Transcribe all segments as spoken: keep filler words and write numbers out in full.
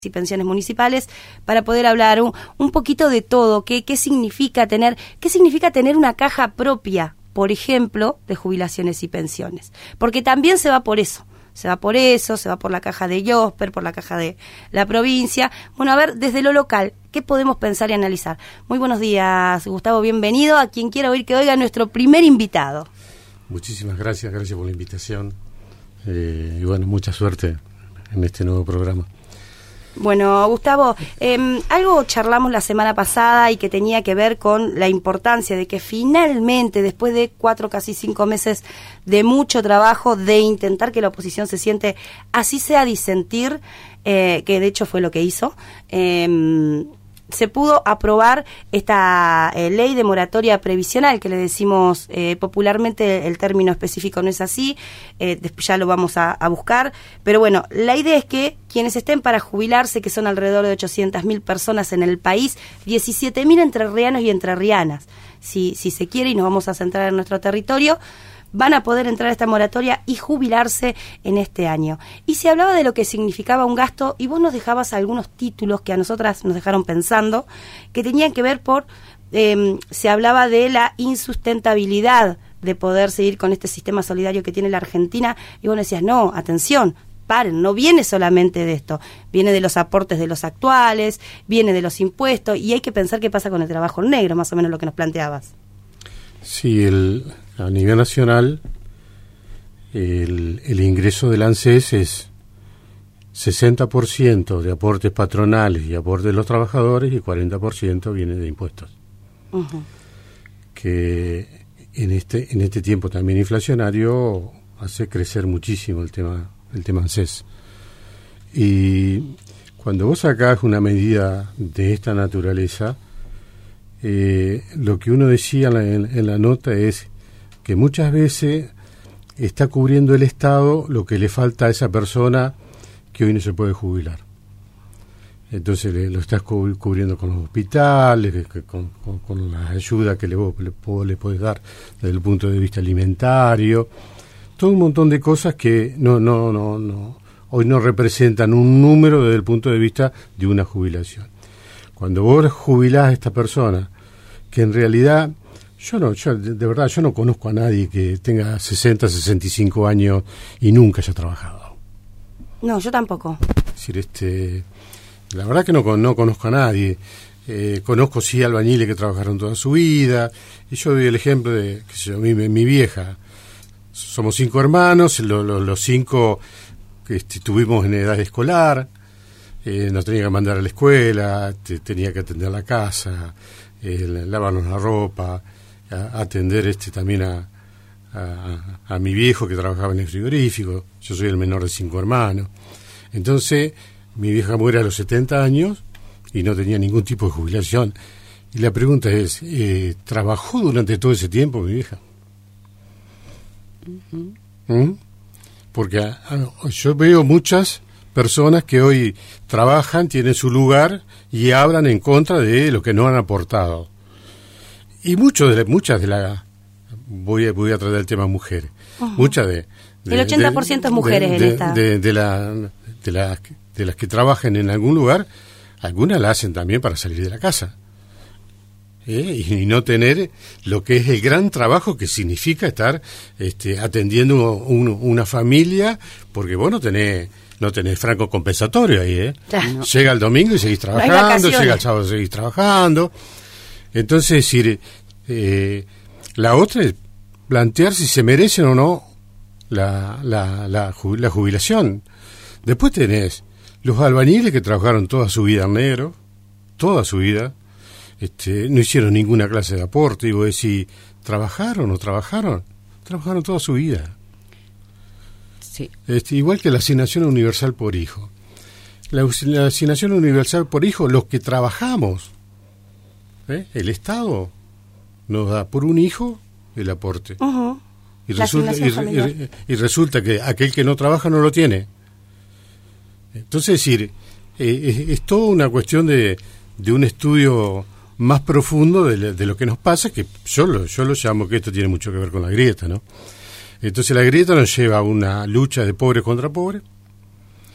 y pensiones municipales para poder hablar un, un poquito de todo, qué, qué significa tener, qué significa tener una caja propia, por ejemplo, de jubilaciones y pensiones, porque también se va por eso, se va por eso, se va por la caja de IOSPER, por la caja de la provincia. Bueno, a ver, desde lo local, ¿qué podemos pensar y analizar? Muy buenos días, Gustavo, bienvenido a quien quiera oír que oiga nuestro primer invitado. Muchísimas gracias, gracias por la invitación eh, y bueno, mucha suerte en este nuevo programa. Bueno, Gustavo, eh, algo charlamos la semana pasada y que tenía que ver con la importancia de que finalmente, después de cuatro, casi cinco meses de mucho trabajo, de intentar que la oposición se siente, así sea disentir, eh, que de hecho fue lo que hizo, eh, se pudo aprobar esta eh, ley de moratoria previsional, que le decimos eh, popularmente, el término específico no es así, eh, después ya lo vamos a, a buscar, pero bueno, la idea es que quienes estén para jubilarse, que son alrededor de ochocientas mil personas en el país, diecisiete mil entrerrianos y entrerrianas, si, si se quiere, y nos vamos a centrar en nuestro territorio, van a poder entrar a esta moratoria y jubilarse en este año. Y se hablaba de lo que significaba un gasto, y vos nos dejabas algunos títulos que a nosotras nos dejaron pensando, que tenían que ver por, eh, se hablaba de la insustentabilidad de poder seguir con este sistema solidario que tiene la Argentina, y vos decías, no, atención, paren, no viene solamente de esto, viene de los aportes de los actuales, viene de los impuestos, y hay que pensar qué pasa con el trabajo negro, más o menos lo que nos planteabas. Sí, el, a nivel nacional, el, el ingreso del ANSES es sesenta por ciento de aportes patronales y aportes de los trabajadores y cuarenta por ciento viene de impuestos. Uh-huh. Que en este en este tiempo también inflacionario hace crecer muchísimo el tema el tema ANSES. Y cuando vos sacás una medida de esta naturaleza, Eh, lo que uno decía en la, en, en la nota es que muchas veces está cubriendo el Estado lo que le falta a esa persona que hoy no se puede jubilar. Entonces le, lo estás cubriendo con los hospitales, que, con, con, con la ayuda que le, le, le podés dar desde el punto de vista alimentario, todo un montón de cosas que no, no, no, no, hoy no representan un número desde el punto de vista de una jubilación. Cuando vos jubilás a esta persona, que en realidad, yo no, yo de verdad, yo no conozco a nadie que tenga sesenta, sesenta y cinco años y nunca haya trabajado. No, yo tampoco. Es decir, este, la verdad que no, no conozco a nadie. Eh, conozco sí albañiles que trabajaron toda su vida, y yo doy el ejemplo de, qué sé yo, mi, mi vieja. Somos cinco hermanos, lo, lo, los cinco que este, estuvimos en edad escolar. Eh, nos tenía que mandar a la escuela, te, tenía que atender la casa, eh, lavarnos la ropa, a, atender este también a, a, a mi viejo que trabajaba en el frigorífico. Yo soy el menor de cinco hermanos. Entonces, mi vieja muere a los setenta años y no tenía ningún tipo de jubilación. Y la pregunta es, eh, ¿trabajó durante todo ese tiempo mi vieja? Uh-huh. ¿Mm? Porque a, a, yo veo muchas personas que hoy trabajan, tienen su lugar y hablan en contra de lo que no han aportado. Y mucho de, muchas de la... Voy a, voy a tratar el tema mujeres. Uh-huh. Muchas de, de... El ochenta por ciento de, es mujeres de, en de, esta... De, de, la, de, la, de las que trabajan en algún lugar, algunas la hacen también para salir de la casa. ¿Eh? Y, y no tener lo que es el gran trabajo que significa estar este, atendiendo un, una familia, porque vos no tenés... No tenés franco compensatorio ahí, ¿eh? Claro. Llega el domingo y seguís trabajando, no llega el sábado y seguís trabajando. Entonces, es decir, eh, la otra es plantear si se merecen o no la, la, la, la jubilación. Después tenés los albañiles que trabajaron toda su vida en negro, toda su vida, este, no hicieron ninguna clase de aporte, y vos decís, ¿trabajaron o trabajaron? Trabajaron toda su vida. Sí. Este, igual que la asignación universal por hijo. La, la asignación universal por hijo, los que trabajamos, ¿eh? El Estado nos da por un hijo el aporte. Uh-huh. Y, resulta, y, y, y resulta que aquel que no trabaja no lo tiene. Entonces, es decir, eh, es, es toda una cuestión de, de un estudio más profundo de, de lo que nos pasa, que yo lo, yo lo llamo que esto tiene mucho que ver con la grieta, ¿no? Entonces la grieta nos lleva a una lucha de pobres contra pobres,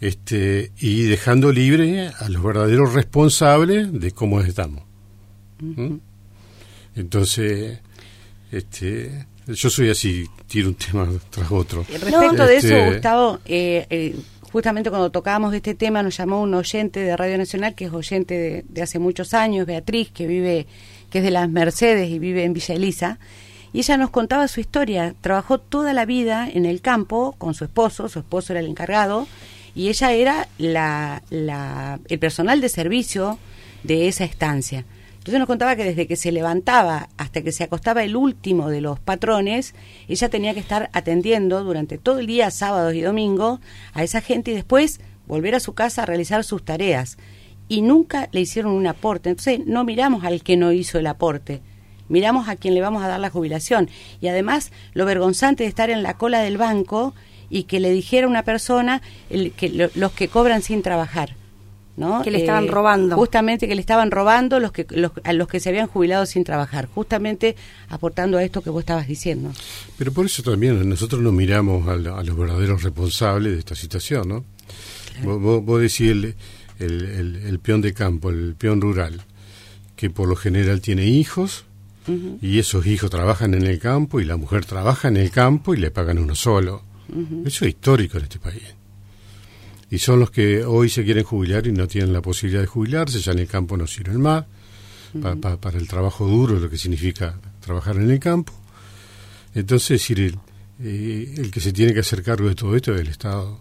este, y dejando libre a los verdaderos responsables de cómo estamos. ¿Mm? Entonces, este, yo soy así, tiro un tema tras otro. Respecto de este, eso, Gustavo, eh, eh, justamente cuando tocábamos este tema nos llamó un oyente de Radio Nacional, que es oyente de, de hace muchos años, Beatriz, que vive, que es de las Mercedes y vive en Villa Elisa, y ella nos contaba su historia. Trabajó toda la vida en el campo con su esposo, su esposo era el encargado, y ella era la, la, el personal de servicio de esa estancia. Entonces nos contaba que desde que se levantaba hasta que se acostaba el último de los patrones, ella tenía que estar atendiendo durante todo el día, sábados y domingos, a esa gente y después volver a su casa a realizar sus tareas. Y nunca le hicieron un aporte. Entonces no miramos al que no hizo el aporte, miramos a quien le vamos a dar la jubilación. Y además lo vergonzante de estar en la cola del banco y que le dijera a una persona el, que lo, los que cobran sin trabajar, ¿no? Que le estaban eh, robando. Justamente que le estaban robando los que los, a los que se habían jubilado sin trabajar, justamente aportando a esto que vos estabas diciendo. Pero por eso también nosotros no miramos a, la, a los verdaderos responsables de esta situación, ¿no? Claro. Vos, vos decís el, el, el, el peón de campo, el peón rural, que por lo general tiene hijos, uh-huh. y esos hijos trabajan en el campo y la mujer trabaja en el campo y le pagan uno solo. Uh-huh. Eso es histórico en este país. Y son los que hoy se quieren jubilar y no tienen la posibilidad de jubilarse, ya en el campo no sirven más, uh-huh. pa, pa, para el trabajo duro, lo que significa trabajar en el campo. Entonces, es decir, el, eh, el que se tiene que hacer cargo de todo esto es el Estado.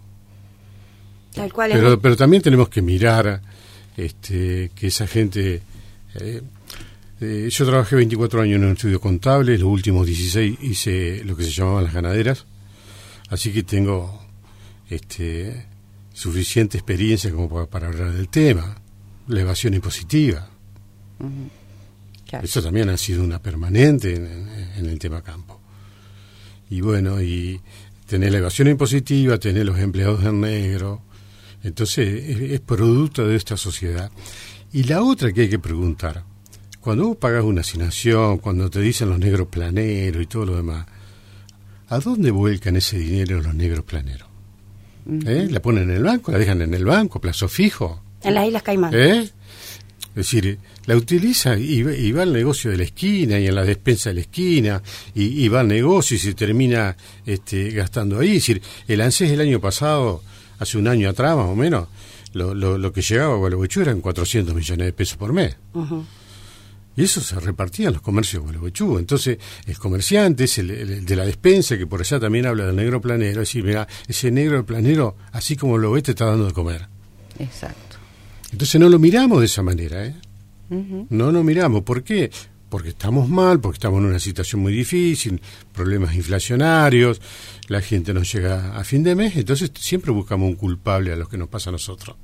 Tal cual. Pero, es... pero también tenemos que mirar este, que esa gente... Eh, eh, yo trabajé veinticuatro años en un estudio contable, los últimos dieciséis hice lo que se llamaban las ganaderas, así que tengo... este suficiente experiencia como para, para hablar del tema, la evasión impositiva. Uh-huh. Claro. Eso también ha sido una permanente en, en, en el tema campo. Y bueno, y tener la evasión impositiva, tener los empleados en negro, entonces es, es producto de esta sociedad. Y la otra que hay que preguntar, cuando vos pagás una asignación, cuando te dicen los negros planeros y todo lo demás, ¿a dónde vuelcan ese dinero los negros planeros? ¿Eh? La ponen en el banco, la dejan en el banco, plazo fijo. En las Islas Caimán. ¿Eh? Es decir, la utiliza y, y va al negocio de la esquina y en la despensa de la esquina y, y va al negocio y se termina este, gastando ahí. Es decir, el ANSES el año pasado, hace un año atrás más o menos, lo, lo, lo que llegaba a Gualeguaychú eran cuatrocientos millones de pesos por mes. Uh-huh. Y eso se repartía en los comercios de Gualeguaychú. Entonces, el comerciante es el, el de la despensa, que por allá también habla del negro planero. Es decir, mira, ese negro planero, así como lo ves, te está dando de comer. Exacto. Entonces no lo miramos de esa manera, ¿eh? Uh-huh. No lo miramos. ¿Por qué? Porque estamos mal, porque estamos en una situación muy difícil, problemas inflacionarios, la gente no llega a fin de mes, entonces siempre buscamos un culpable a lo que nos pasa a nosotros.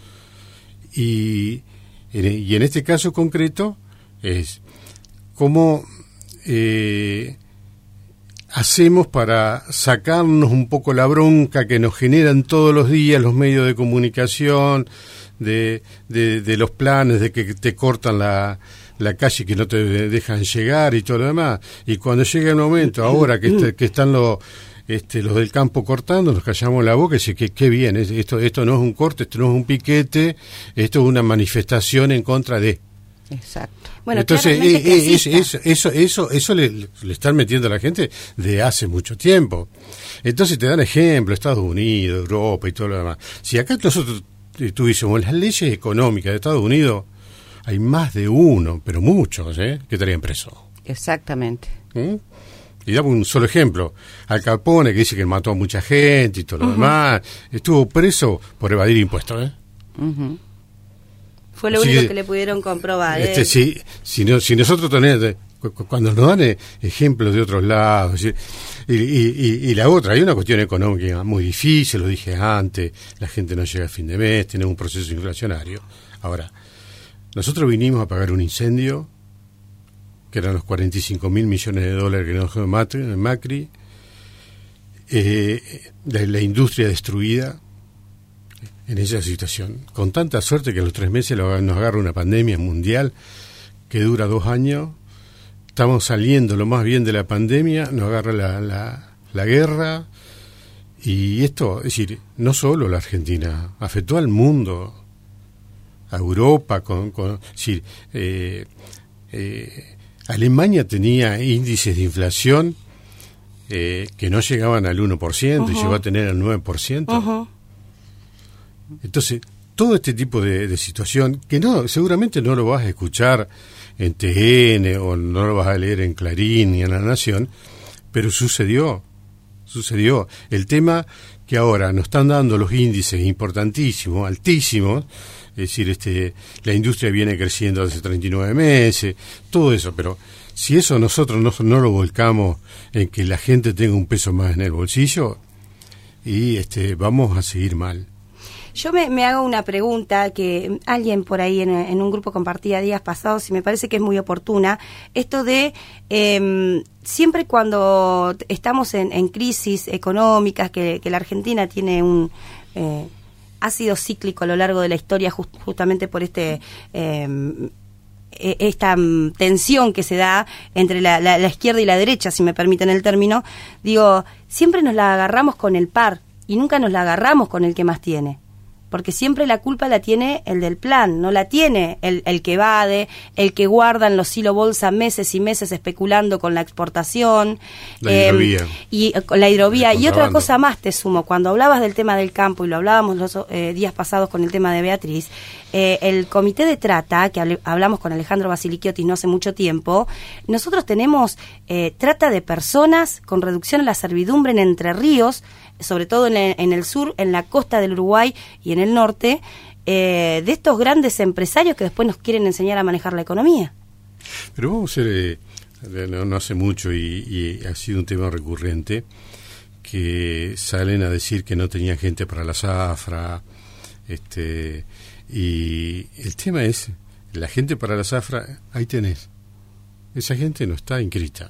Y, y en este caso concreto, es cómo eh, hacemos para sacarnos un poco la bronca que nos generan todos los días los medios de comunicación, de, de, de los planes, de que te cortan la, la calle, que no te dejan llegar y todo lo demás. Y cuando llega el momento, ahora que, este, que están los... Este, los del campo cortando, nos callamos la boca y decimos que qué bien, esto, esto no es un corte, esto no es un piquete, esto es una manifestación en contra de... Exacto. Bueno, entonces eh, eh, eso, eso, eso, eso, eso le, le están metiendo a la gente de hace mucho tiempo. Entonces te dan ejemplo, Estados Unidos, Europa y todo lo demás. Si acá nosotros tuviésemos las leyes económicas de Estados Unidos, hay más de uno, pero muchos, ¿eh? que estarían presos. Exactamente. ¿Mm? Y damos un solo ejemplo. Al Capone, que dice que mató a mucha gente y todo lo uh-huh. demás, estuvo preso por evadir impuestos, ¿eh? Uh-huh. Fue lo Así único que, que le pudieron comprobar. Este, ¿eh? si, si, no, si nosotros tenemos, cuando nos dan ejemplos de otros lados, y, y, y, y la otra, hay una cuestión económica muy difícil, lo dije antes, la gente no llega a fin de mes, tenemos un proceso inflacionario. Ahora, nosotros vinimos a pagar un incendio, que eran los cuarenta y cinco mil millones de dólares que nos dio Macri, eh, la, la industria destruida en esa situación, con tanta suerte que a los tres meses nos agarra una pandemia mundial que dura dos años, estamos saliendo lo más bien de la pandemia, nos agarra la, la, la guerra Y esto, es decir, no solo la Argentina, afectó al mundo, a Europa, con, con es decir, eh, eh, Alemania tenía índices de inflación eh, que no llegaban al uno por ciento, uh-huh. y llegó a tener el nueve por ciento. Uh-huh. Entonces, todo este tipo de, de situación, que no seguramente no lo vas a escuchar en T N o no lo vas a leer en Clarín ni en La Nación, pero sucedió. Sucedió. El tema que ahora nos están dando los índices importantísimos, altísimos, es decir, este, la industria viene creciendo hace treinta y nueve meses, todo eso, pero si eso nosotros no, no lo volcamos en que la gente tenga un peso más en el bolsillo, y este, vamos a seguir mal. Yo me, me hago una pregunta que alguien por ahí en, en un grupo compartía días pasados y me parece que es muy oportuna. Esto de eh, siempre cuando estamos en, en crisis económicas, que, que la Argentina tiene un... Eh, ha sido cíclico a lo largo de la historia just, justamente por este... Eh, esta um, tensión que se da entre la, la, la izquierda y la derecha, si me permiten el término, digo, siempre nos la agarramos con el par y nunca nos la agarramos con el que más tiene. Porque siempre la culpa la tiene el del plan, no la tiene el, el que evade, el que guarda en los silo bolsa meses y meses especulando con la exportación. La eh, hidrovía. Y con la hidrovía. Y otra cosa más te sumo, cuando hablabas del tema del campo, y lo hablábamos los eh, días pasados con el tema de Beatriz, eh, el comité de trata, que hable, hablamos con Alejandro Basilikiotis no hace mucho tiempo, nosotros tenemos eh, trata de personas con reducción a la servidumbre en Entre Ríos, sobre todo en el, en el sur, en la costa del Uruguay y en el norte, eh, de estos grandes empresarios que después nos quieren enseñar a manejar la economía. Pero vamos a ser, eh, no, no hace mucho y, y ha sido un tema recurrente, que salen a decir que no tenían gente para la zafra, este, y el tema es, la gente para la zafra, ahí tenés, esa gente no está inscrita.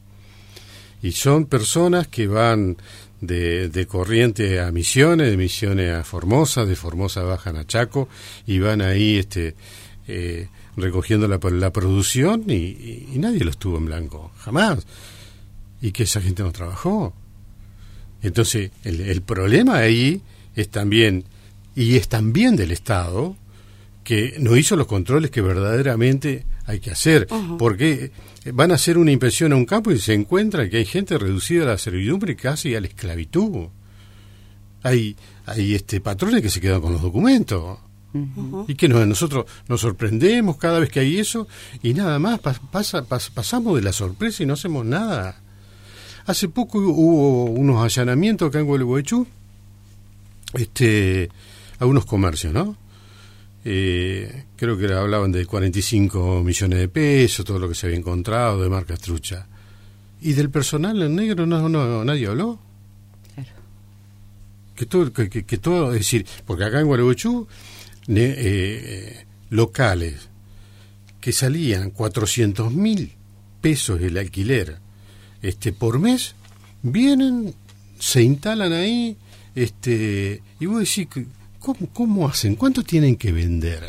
Y son personas que van de, de Corrientes a Misiones, de Misiones a Formosa, de Formosa bajan a Chaco y van ahí este eh, recogiendo la, la producción y, y, y nadie los tuvo en blanco, jamás. Y que esa gente no trabajó. Entonces, el, el problema ahí es también, y es también del Estado, que no hizo los controles que verdaderamente hay que hacer, uh-huh. porque van a hacer una inspección a un campo y se encuentra que hay gente reducida a la servidumbre casi a la esclavitud. Hay hay este patrones que se quedan con los documentos. Uh-huh. Y que nos, nosotros nos sorprendemos cada vez que hay eso y nada más, pasa, pas, pasamos de la sorpresa y no hacemos nada. Hace poco hubo unos allanamientos acá en Gualeguaychú, este, a unos comercios, ¿no? Eh, creo que hablaban de cuarenta y cinco millones de pesos, todo lo que se había encontrado de marcas trucha. Y del personal en negro no, no nadie habló. Claro. Que todo, que, que, que todo, es decir, porque acá en Gualeguaychú, ne, eh, locales que salían cuatrocientos mil pesos el alquiler este por mes, vienen, se instalan ahí, este, y vos decís, ¿cómo, cómo hacen? ¿Cuánto tienen que vender?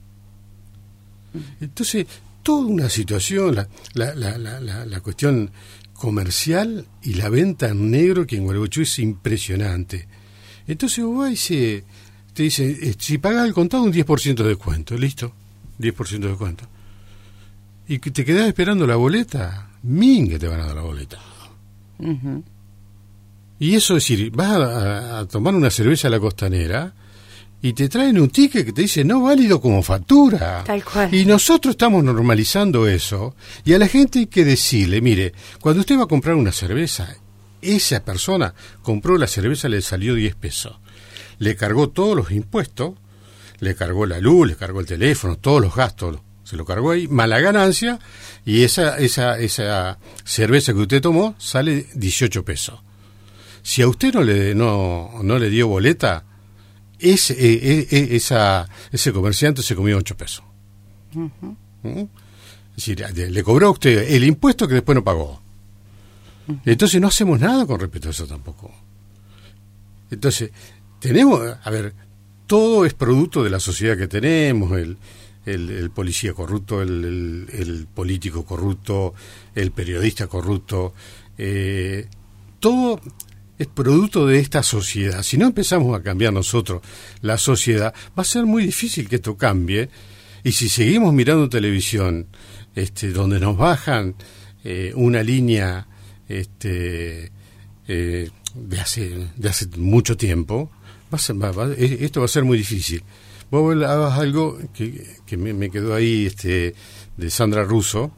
Entonces, toda una situación, la, la, la, la, la, la cuestión comercial y la venta en negro que en Gualeguaychú es impresionante. Entonces vos vas y se, te dicen, si pagas el contado un diez por ciento de descuento, listo, diez por ciento de descuento. Y que te quedás esperando la boleta, min que te van a dar la boleta. Uh-huh. Y eso es decir, vas a, a tomar una cerveza a la Costanera y te traen un ticket que te dice no válido como factura. Tal cual. Y nosotros estamos normalizando eso. Y a la gente hay que decirle, mire, cuando usted va a comprar una cerveza, esa persona compró la cerveza, le salió diez pesos. Le cargó todos los impuestos, le cargó la luz, le cargó el teléfono, todos los gastos, se lo cargó ahí, mala ganancia, y esa, esa, esa cerveza que usted tomó sale dieciocho pesos. Si a usted no le, no, no le dio boleta, ese, eh, eh, esa, ese comerciante se comió ocho pesos. Uh-huh. ¿Mm? Es decir, le, le cobró a usted el impuesto que después no pagó. Uh-huh. Entonces no hacemos nada con respecto a eso tampoco. Entonces, tenemos, a ver, todo es producto de la sociedad que tenemos, el, el, el policía corrupto, el, el, el político corrupto, el periodista corrupto, eh, todo... es producto de esta sociedad. Si no empezamos a cambiar nosotros la sociedad, va a ser muy difícil que esto cambie. Y si seguimos mirando televisión, este, donde nos bajan eh, una línea este, eh, de hace de hace mucho tiempo, va a ser, va, va, esto va a ser muy difícil. Vos hablabas algo que, que me, me quedó ahí, este, de Sandra Russo.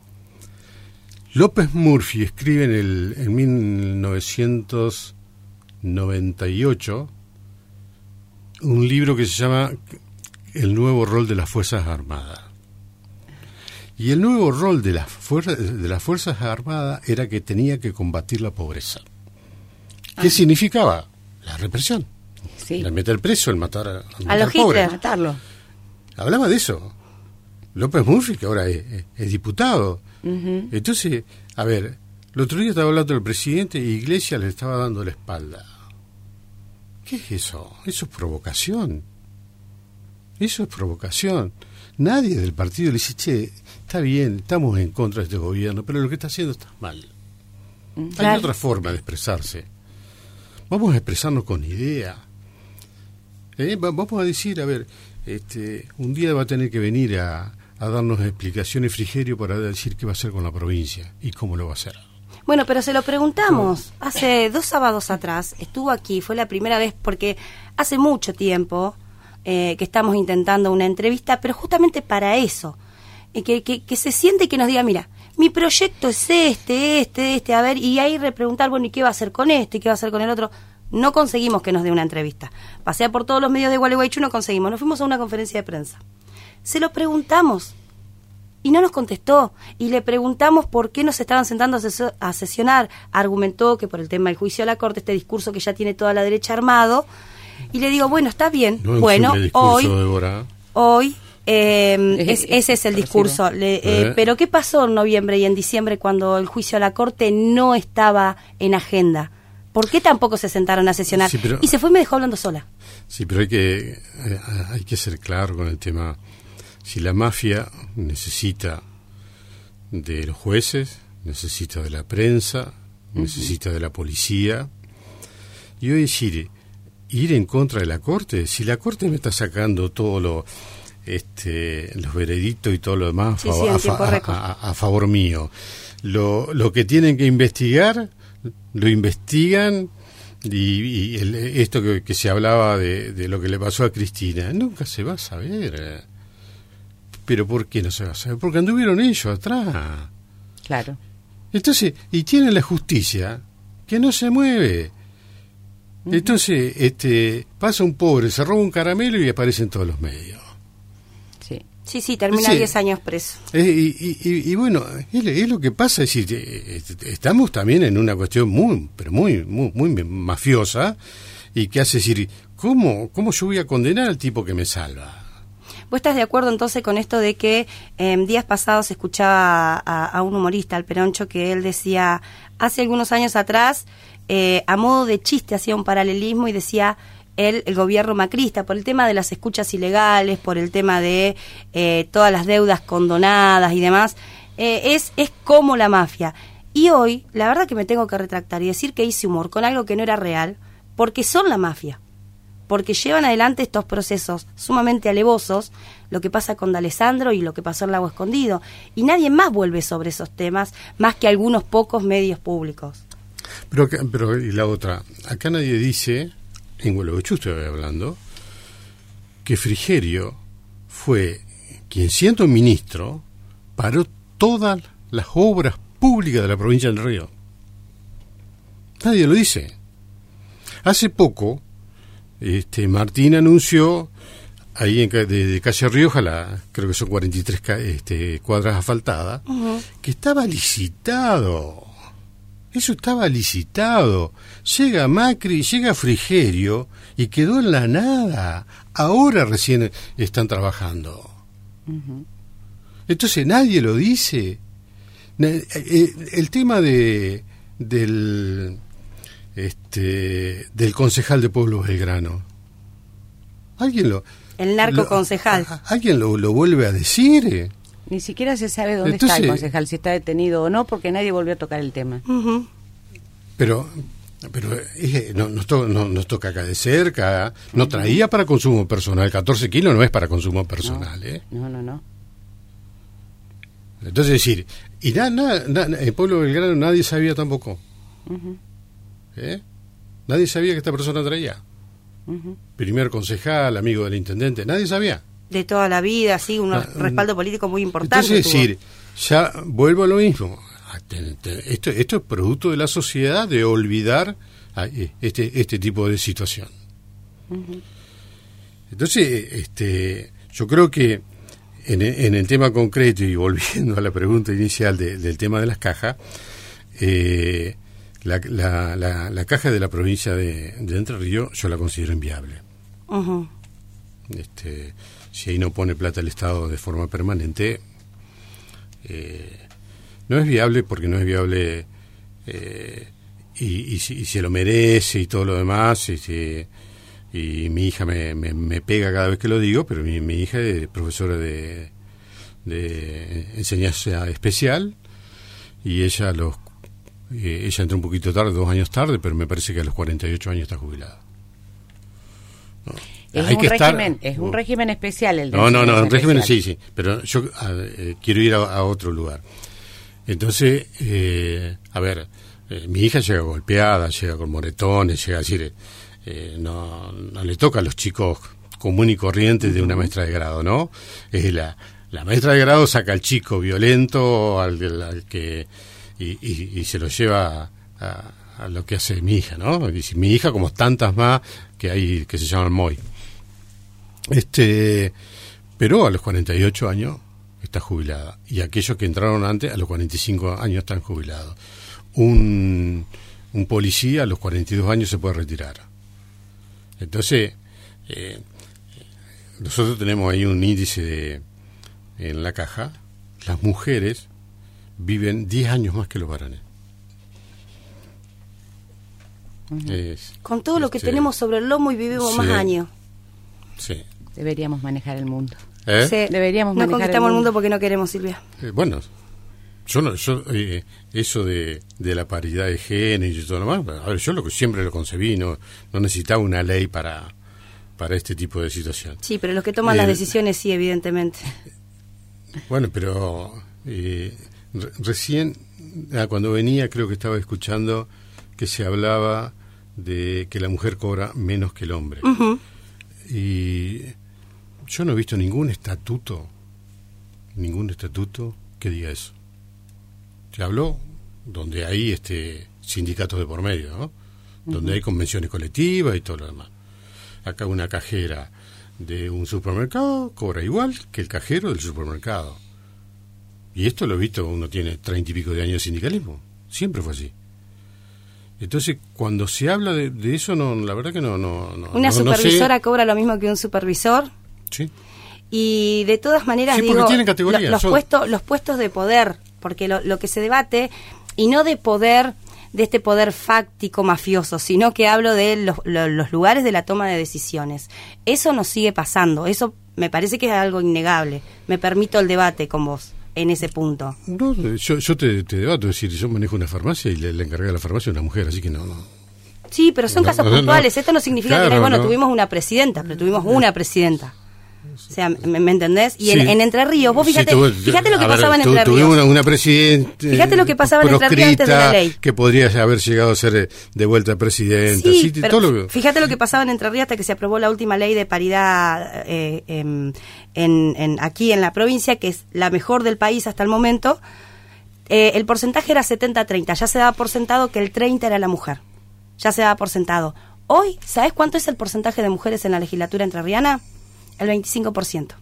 López Murphy escribe en el en mil novecientos noventa y ocho un libro que se llama El nuevo rol de las Fuerzas Armadas. Y el nuevo rol de las fuerzas de las Fuerzas Armadas era que tenía que combatir la pobreza. ¿Qué ah. significaba? La represión. Sí. El meter preso, el matar a, a los Hitler, matarlo. Hablaba de eso. López Murphy, que ahora es, es, es diputado. Uh-huh. Entonces, a ver, el otro día estaba hablando del presidente y Iglesias le estaba dando la espalda. ¿Qué es eso? Eso es provocación. Eso es provocación. Nadie del partido le dice, che, está bien, estamos en contra de este gobierno, pero lo que está haciendo está mal. Claro. Hay otra forma de expresarse. Vamos a expresarnos con idea. ¿Eh? Vamos a decir, a ver, este, un día va a tener que venir a, a darnos explicaciones Frigerio para decir qué va a hacer con la provincia y cómo lo va a hacer. Bueno, pero se lo preguntamos. Hace dos sábados atrás estuvo aquí, fue la primera vez, porque hace mucho tiempo eh, que estamos intentando una entrevista, pero justamente para eso, eh, que, que, que se siente y que nos diga, mira, mi proyecto es este, este, este, a ver, y ahí repreguntar, bueno, ¿y qué va a hacer con este? ¿Y qué va a hacer con el otro? No conseguimos que nos dé una entrevista. Pasé por todos los medios de Gualeguaychú, no conseguimos. Nos fuimos a una conferencia de prensa. Se lo preguntamos y no nos contestó. Y le preguntamos por qué nos estaban sentando a, ses- a sesionar. Argumentó que por el tema del juicio a la Corte, este discurso que ya tiene toda la derecha armado. Y le digo, bueno, está bien. No bueno, hoy, Débora. hoy eh, es, ese es el discurso. Le, eh, ¿Eh? Pero ¿qué pasó en noviembre y en diciembre cuando el juicio a la Corte no estaba en agenda? ¿Por qué tampoco se sentaron a sesionar? Sí, pero, y se fue y me dejó hablando sola. Sí, pero hay que eh, hay que ser claro con el tema. Si la mafia necesita de los jueces, necesita de la prensa, uh-huh. necesita de la policía, y hoy decir, ir en contra de la Corte, si la Corte me está sacando todo lo, este, los veredictos y todo lo demás sí, a, sí, a, a, a, a favor mío, lo, lo que tienen que investigar lo investigan y, y el, esto que, que se hablaba de, de lo que le pasó a Cristina nunca se va a saber. Pero ¿por qué no se va a saber? Porque anduvieron ellos atrás. Claro. Entonces, y tienen la justicia que no se mueve. Uh-huh. Entonces, este, pasa un pobre, se roba un caramelo y aparece en todos los medios. Sí, sí, sí termina diez sí. años preso. Eh, y, y, y bueno, es, es lo que pasa, es decir, eh, estamos también en una cuestión muy, pero muy, muy, muy mafiosa, y que hace decir, ¿cómo, cómo yo voy a condenar al tipo que me salva? ¿Vos estás de acuerdo entonces con esto de que eh, días pasados escuchaba a, a un humorista, al Peroncho, que él decía, hace algunos años atrás, eh, a modo de chiste hacía un paralelismo y decía, él, el gobierno macrista, por el tema de las escuchas ilegales, por el tema de eh, todas las deudas condonadas y demás, eh, es, es como la mafia. Y hoy, la verdad que me tengo que retractar y decir que hice humor con algo que no era real, porque son la mafia. Porque llevan adelante estos procesos sumamente alevosos, lo que pasa con D'Alessandro y lo que pasó en Lago Escondido. Y nadie más vuelve sobre esos temas, más que algunos pocos medios públicos. Pero, pero y la otra, acá nadie dice, en Gualeguaychú estoy hablando, que Frigerio fue quien, siendo ministro, paró todas las obras públicas de la provincia del Río. Nadie lo dice. Hace poco, Este, Martín anunció ahí en, de, de calle Rioja, la, creo que son cuarenta y tres este, cuadras asfaltadas, uh-huh. que estaba licitado. Eso estaba licitado. Llega Macri, llega Frigerio y quedó en la nada. Ahora recién están trabajando. Uh-huh. Entonces nadie lo dice. El tema de del este del concejal de Pueblo Belgrano, alguien lo el narco concejal lo, alguien lo, lo vuelve a decir. Ni siquiera se sabe dónde Entonces, está el concejal, si está detenido o no, porque nadie volvió a tocar el tema. Uh-huh. Pero Pero eh, no, nos, to, no, nos toca acá de cerca, no traía para consumo personal, catorce kilos no es para consumo personal. No, ¿eh? no, no, no. Entonces decir, y nada, nada, nada, el pueblo de Belgrano nadie sabía tampoco. Uh-huh. ¿Eh? Nadie sabía que esta persona traía. Uh-huh. Primer concejal, amigo del intendente, nadie sabía. De toda la vida, sí, un Ah, respaldo político muy importante. Entonces tuvo. decir, ya vuelvo a lo mismo. Esto, esto es producto de la sociedad de olvidar a este, este tipo de situación. Uh-huh. Entonces, este, yo creo que en, en el tema concreto, y volviendo a la pregunta inicial de, del tema de las cajas, eh, la, la, la, la caja de la provincia de, de Entre Ríos yo la considero inviable. Uh-huh. Este, si ahí no pone plata el Estado de forma permanente, eh, no es viable porque no es viable eh, y, y, y se lo merece y todo lo demás. Y, y, y mi hija me, me, me pega cada vez que lo digo, pero mi, mi hija es profesora de, de enseñanza especial y ella a los eh, ella entró un poquito tarde, dos años tarde, pero me parece que a los cuarenta y ocho años está jubilada. No. Es, Hay un que régimen, estar, es un régimen especial el de No, no, no, enseñanza un régimen especial. sí, sí, pero yo a, eh, quiero ir a, a otro lugar. Entonces, eh, a ver, eh, mi hija llega golpeada, llega con moretones, llega a decir, eh, no, no le toca a los chicos común y corrientes de una maestra de grado, ¿no? Es la, la maestra de grado saca al chico violento, al, al que y, y, y se lo lleva a, a, a lo que hace mi hija, ¿no? Y mi hija, como tantas más que hay que se llaman Moy. Este, pero a los cuarenta y ocho años está jubilada, y aquellos que entraron antes a los cuarenta y cinco años están jubilados. Un, un policía a los cuarenta y dos años se puede retirar. Entonces, eh, nosotros tenemos ahí un índice de, en la caja, las mujeres viven diez años más que los varones. Uh-huh. Es, Con todo lo que este, tenemos sobre el lomo y vivimos sí, más años. Sí. Deberíamos manejar el mundo. ¿Eh? Sí. Deberíamos No manejar conquistamos el el mundo. mundo porque no queremos, Silvia. Eh, bueno, yo no, yo eh, eso de, de la paridad de género y todo lo demás, a ver, yo lo que siempre lo concebí, no, no necesitaba una ley para para este tipo de situación. Sí, pero los que toman Eh, las decisiones sí, evidentemente. Bueno, pero eh, re- recién, ah, cuando venía, creo que estaba escuchando que se hablaba de que la mujer cobra menos que el hombre. Uh-huh. Y yo no he visto ningún estatuto, ningún estatuto que diga eso. Se habló donde hay este sindicatos de por medio, ¿no? Donde uh-huh. hay convenciones colectivas y todo lo demás. Acá una cajera de un supermercado cobra igual que el cajero del supermercado. Y esto lo he visto, uno tiene treinta y pico de años de sindicalismo. Siempre fue así. Entonces, cuando se habla de, de eso, no, la verdad que no... no, no Una no, supervisora no sé. cobra lo mismo que un supervisor. Sí. Y de todas maneras, Sí, porque digo, tienen categoría, lo- los, son- puestos, los puestos de poder, porque lo, lo que se debate, y no de poder, de este poder fáctico mafioso, sino que hablo de los, lo- los lugares de la toma de decisiones. Eso nos sigue pasando, eso me parece que es algo innegable. Me permito el debate con vos en ese punto. No, yo, yo te, te debato, es decir, yo manejo una farmacia y la, la encargada de la farmacia es una mujer, así que no... no. Sí, pero son No, casos no, no, puntuales. no. Esto no significa Claro, que, bueno, no. tuvimos una presidenta, pero tuvimos una presidenta. O sea, ¿me, me entendés? Y Sí. en, en Entre Ríos, vos Sí, fíjate, tuve- fíjate lo que a ver, pasaba en tu- Entre Ríos. Tuvimos una, una presidenta. Fíjate lo que pasaba en Entre Ríos antes de la proscrita, ley. que podría haber llegado a ser eh, de vuelta presidenta. Sí, Sí, pero todo lo que- fíjate lo que pasaba en Entre Ríos hasta que se aprobó la última ley de paridad eh, em, en, en, aquí en la provincia, que es la mejor del país hasta el momento. Eh, el porcentaje era setenta a treinta, ya se daba por sentado que el treinta era la mujer. Ya se daba por sentado. Hoy, ¿sabes cuánto es el porcentaje de mujeres en la legislatura entrerriana? El veinticinco por ciento.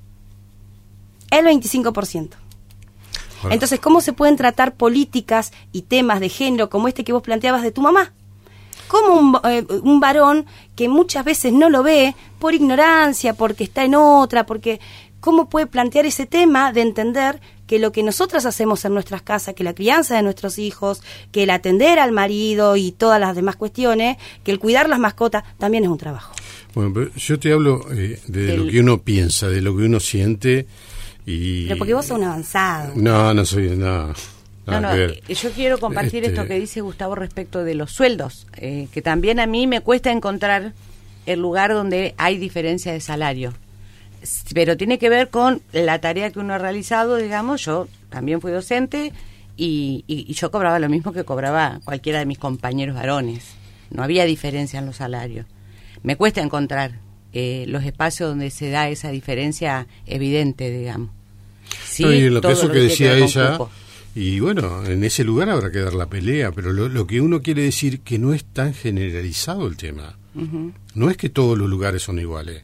El veinticinco por ciento. Bueno. Entonces, ¿cómo se pueden tratar políticas y temas de género como este que vos planteabas de tu mamá? Como un, eh, un varón que muchas veces no lo ve por ignorancia, porque está en otra, porque... ¿Cómo puede plantear ese tema de entender que lo que nosotras hacemos en nuestras casas, que la crianza de nuestros hijos, que el atender al marido y todas las demás cuestiones, que el cuidar las mascotas, también es un trabajo? Bueno, pero yo te hablo eh, de Del- lo que uno piensa, de lo que uno siente y... Pero porque vos sos un avanzado. No, no soy... No, No, no, yo quiero compartir este... esto que dice Gustavo respecto de los sueldos, eh, que también a mí me cuesta encontrar el lugar donde hay diferencia de salario, pero tiene que ver con la tarea que uno ha realizado, digamos. Yo también fui docente y, y, y yo cobraba lo mismo que cobraba cualquiera de mis compañeros varones, no había diferencia en los salarios. Me cuesta encontrar eh, los espacios donde se da esa diferencia evidente, digamos. Sí, no, y en lo que eso que, que decía ella... Y bueno, en ese lugar habrá que dar la pelea, pero lo, lo que uno quiere decir que no es tan generalizado el tema. Uh-huh. No es que todos los lugares son iguales.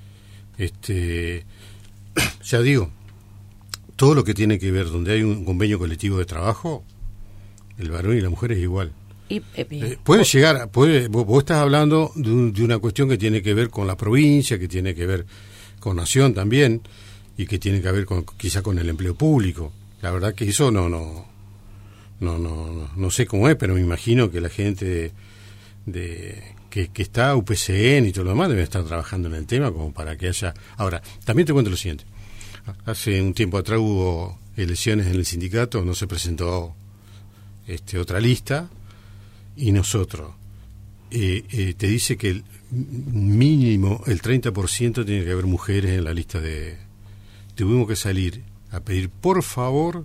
Este, ya digo, todo lo que tiene que ver donde hay un convenio colectivo de trabajo, el varón y la mujer es igual. Y, eh, eh, puede llegar, puede, vos, vos estás hablando de, un, de una cuestión que tiene que ver con la provincia, que tiene que ver con nación también, y que tiene que ver con, quizá con el empleo público. La verdad que eso no no no no no, no sé cómo es, pero me imagino que la gente de, de que, que está U P C N y todo lo demás debe estar trabajando en el tema como para que haya... Ahora, también te cuento lo siguiente. Hace un tiempo atrás hubo elecciones en el sindicato, no se presentó este otra lista y nosotros eh, eh, te dice que el mínimo el treinta por ciento tiene que haber mujeres en la lista de... Tuvimos que salir a pedir por favor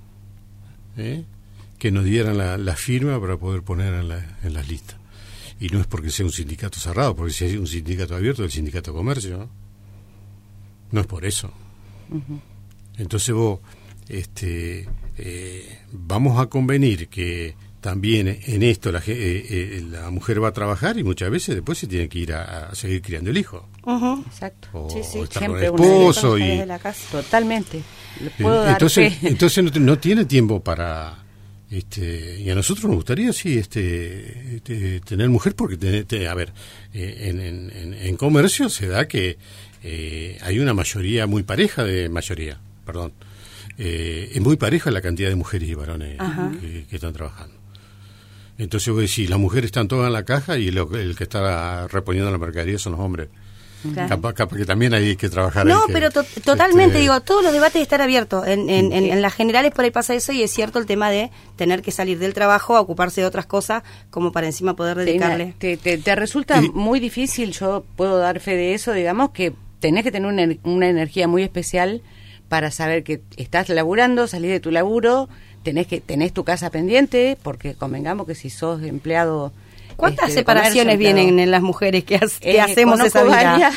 ¿eh? que nos dieran la, la firma para poder poner en, la, en las listas. Y no es porque sea un sindicato cerrado, porque si hay un sindicato abierto, el sindicato de comercio, ¿no? No es por eso. Uh-huh. Entonces vos, este, eh, vamos a convenir que también en esto la, eh, eh, la mujer va a trabajar y muchas veces después se tiene que ir a, a seguir criando el hijo. Uh-huh. Exacto. O, sí, sí. o estar con el esposo. Y, de la casa. Totalmente. ¿Puedo entonces, dar fe? entonces no, no tiene tiempo para... Este, y a nosotros nos gustaría, sí, este, este tener mujer, porque, te, te, a ver, eh, en, en, en comercio se da que eh, hay una mayoría muy pareja de mayoría, perdón, eh, es muy pareja la cantidad de mujeres y varones que, que están trabajando. Entonces vos decís, las mujeres están todas en la caja y lo, el que está reponiendo la mercadería son los hombres. Claro. Capaz, capaz que también hay que trabajar. No, que, pero to totalmente, este... digo, todos los debates están abiertos. En, en, en, en las generales por ahí pasa eso y es cierto el tema de tener que salir del trabajo a ocuparse de otras cosas como para encima poder dedicarle. Te, te, te resulta y... muy difícil, yo puedo dar fe de eso, digamos, que tenés que tener una, una energía muy especial para saber que estás laburando, salís de tu laburo, tenés que tenés tu casa pendiente, porque convengamos que si sos empleado... ¿Cuántas este, separaciones vienen en las mujeres que, ha, que eh, hacemos esa vida? Varias.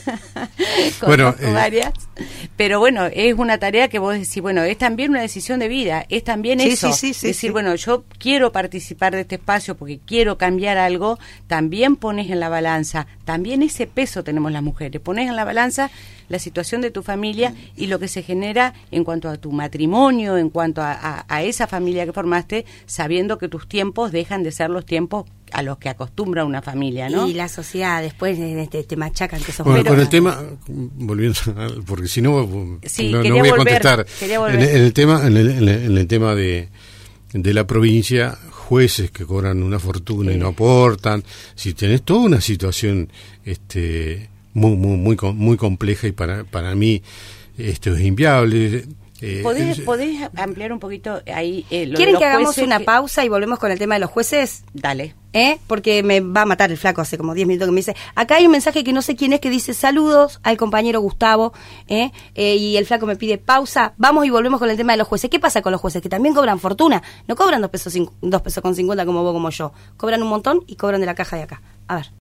bueno, eh. varias. Pero bueno, es una tarea que vos decís, bueno, es también una decisión de vida, es también sí, eso. Sí, sí, sí, decir, sí. bueno, yo quiero participar de este espacio porque quiero cambiar algo, también pones en la balanza, también ese peso tenemos las mujeres, pones en la balanza la situación de tu familia y lo que se genera en cuanto a tu matrimonio, en cuanto a, a, a esa familia que formaste, sabiendo que tus tiempos dejan de ser los tiempos a los que acostumbra una familia, ¿no? Y la sociedad después te, te machacan que sos bueno, pero... con el tema, volviendo, porque si no, sí, no, no voy a volver, contestar. En, en el tema, en el, en el, en el tema de, de la provincia, jueces que cobran una fortuna sí. y no aportan, si tenés toda una situación este muy muy muy muy compleja y para para mí esto es inviable. Eh, ¿Podés, ¿Podés ampliar un poquito ahí? Eh, lo ¿Quieren de los que hagamos una que... pausa y volvemos con el tema de los jueces? Dale. ¿Eh? Porque me va a matar el flaco hace como diez minutos que me dice, acá hay un mensaje que no sé quién es que dice saludos al compañero Gustavo, ¿eh? Eh, y el flaco me pide pausa, vamos y volvemos con el tema de los jueces. ¿Qué pasa con los jueces? Que también cobran fortuna, no cobran dos pesos, dos pesos con cincuenta como vos como yo, cobran un montón y cobran de la caja de acá. A ver.